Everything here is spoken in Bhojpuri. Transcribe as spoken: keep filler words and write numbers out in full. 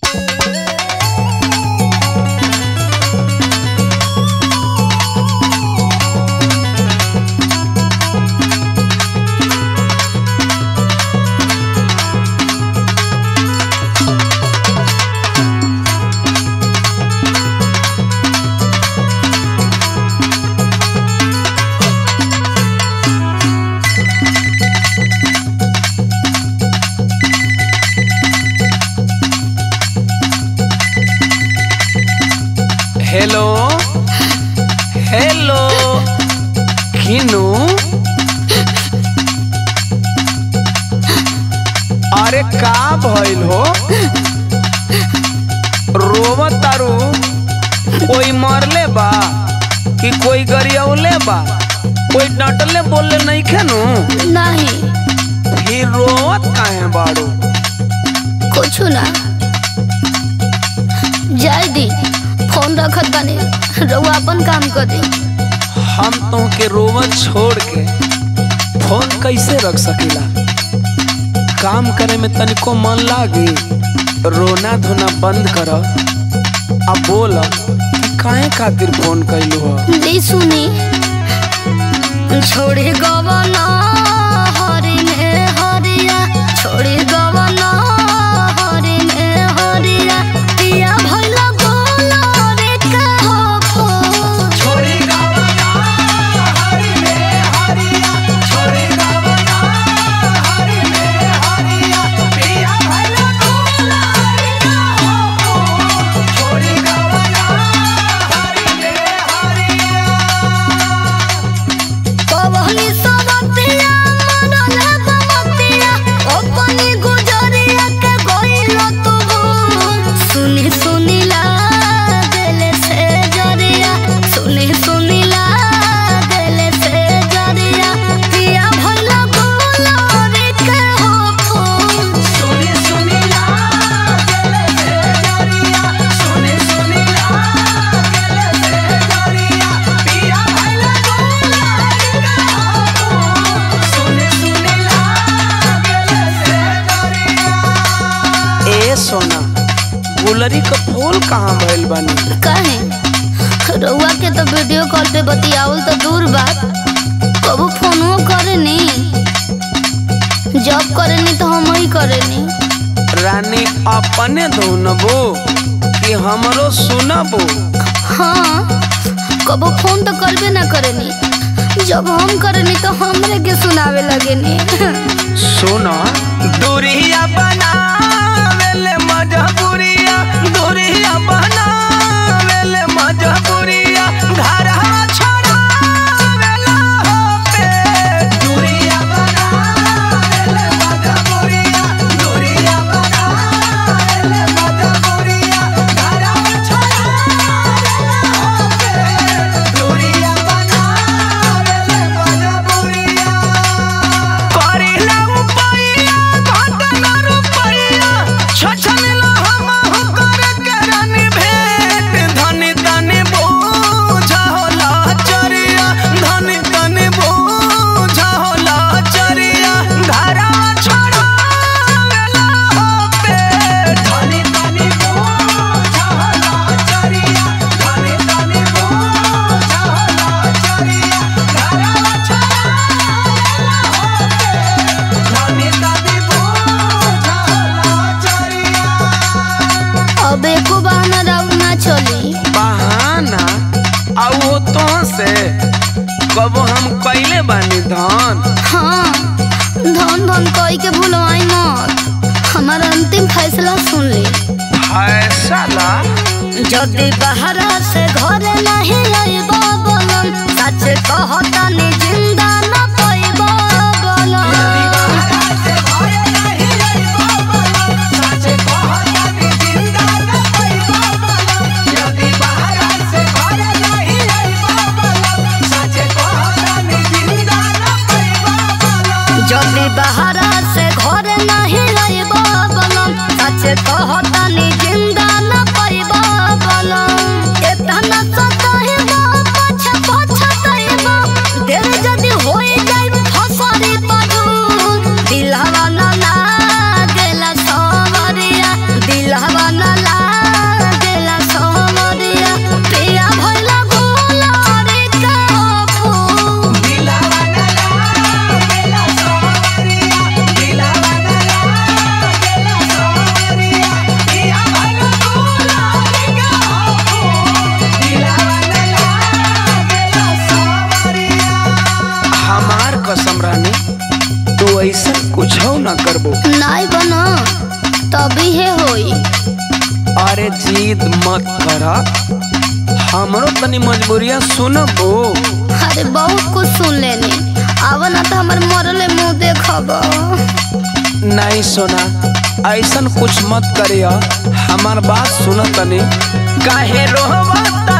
हेलो हेलो किनू अरे का भइल हो रोवत तारू कोई मरले बा कि कोई गरियौले बा कोई डटले बोलले नहीं खेनू नहीं फिर रोवत काहे बाड़ू कुछ ना जाय दी फोन रखत बानी रउआ अपन काम कर दी। हम तो के रोवत छोड़ के फोन कैसे रख सकीला काम करे में तनिको मन लागी रोना धोना बंद कर अब बोल कि काहे खातिर फोन कैलू हो दी सुनी छोड़ी गवना हरी ने हरिया छोड़ी गवना हरी ने हरिया पिया भइला सोना गुलरी का फूल कहाँ भइल बानी काहे रउआ के तो वीडियो कॉल पे बतियावल तो दूर बात कबो फोनो करेनी जब करेनी तो हम ही करेनी रानी अपने धुनबो कि हमरो सुनबो हाँ कबो फोन तो करबे ना करेनी जब हम करेनी तो हमरे के सुनावे लगेनी सुना दूरिया बना वेले मजबूरिया दूरिया बना वेले मजबूरिया घर छोड़ा वेला हो पे दूरिया बना वेले मजबूरिया दूरिया बना वेले मजबूरिया घर छोड़ा वेला हो पे दूरिया बना वेले मजबूरिया करिला उपाया घटना रुपया छछनला हम कर करन भेंट धनी तनी बोझा होला चरिया धनी तनी बोझा होला चरिया घरा छोड़ा वेला हो पे धनी तनी बोझा होला चरिया धनी तनी बोझा होला चरिया घरा छोड़ा वेला हो पे धनी तनी बोझा होला चरिया अब एको बहाना राउर ना चली बहाना आओ तो से कब हम कैले बानी धन हाँ धन धन कही के भूलवाई मत हमारा अंतिम फैसला सुन ली फैसला जदि बहरा से घरे नहीं आइबो बोलम सच कहतानी जिंदा न पाइबो बोलम जदि बहरा से घरे नहीं आइबो बोलम सच कहतानी जिंदा न पाइबो बोलम एतना सताइबो पछ पछ तइबो दिल आई बना तभी है होई। अरे जिद मत करा, हमरो तनी मजबूरिया सुनबो। अरे बहुत कुछ सुन लेनी, आव ना तो हमार मरले मुंह देखब। नहीं सोना, ऐसन कुछ मत करिया, हमार बात सुन तनी। काहे रोवा